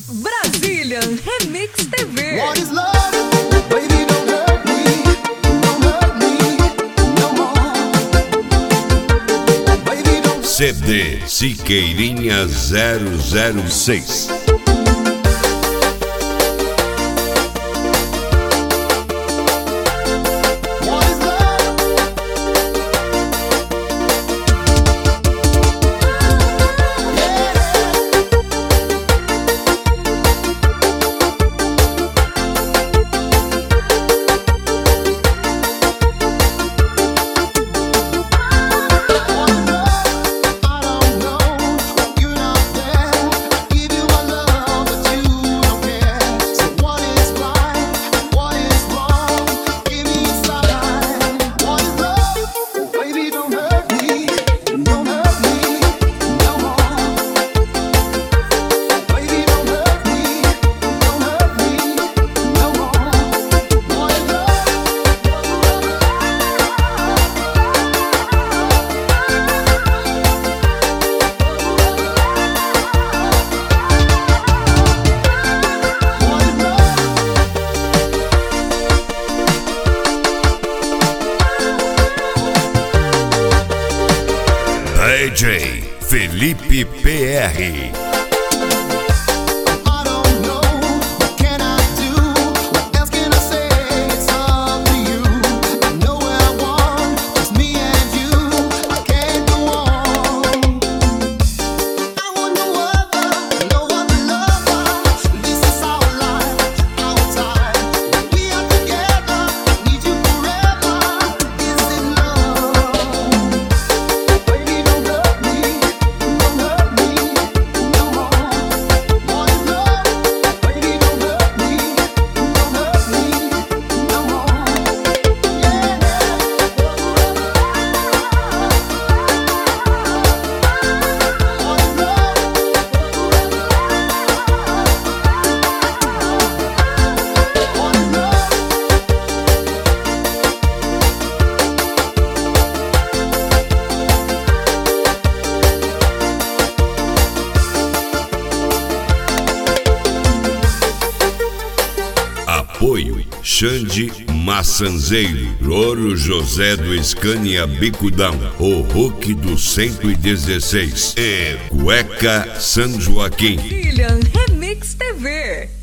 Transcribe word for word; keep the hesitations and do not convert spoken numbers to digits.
Brazilian Remix T V. What is love? Baby, don't hurt me, don't hurt me no more. Baby, don't... C D Siqueirinha zero zero seis. D J Felipe P R. Apoio Xande Maçanzeiro, Louro José do Scania Bicudão, o Hulk do cento e dezesseis e Cueca São Joaquim. Brazilian Remix T V.